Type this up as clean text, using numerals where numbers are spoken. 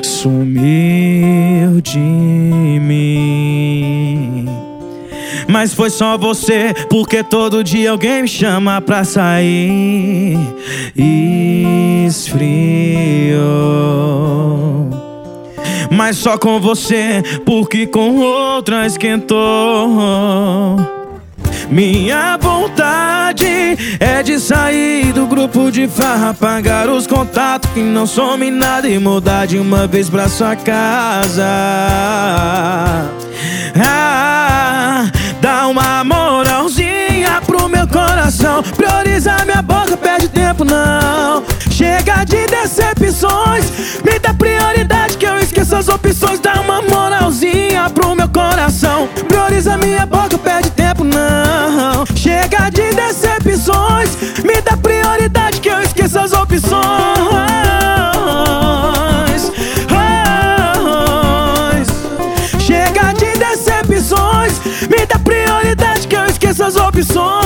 sumiu de mim. Mas foi só você, porque todo dia alguém me chama pra sair. Esfriou. Mas só com você, porque com outra esquentou. Minha vontade é de sair do grupo de farra, apagar os contatos que não somem nada e mudar de uma vez pra sua casa. Dá uma moralzinha pro meu coração, priorizar minha boca, perde tempo não. Chega de decepções, me dá prioridade que eu esqueço as opções. Dá uma moralzinha pro meu coração, prioriza minha boca, perde tempo não. Chega de decepções, me dá prioridade que eu esqueço as opções. Chega de decepções, me dá prioridade que eu esqueço as opções.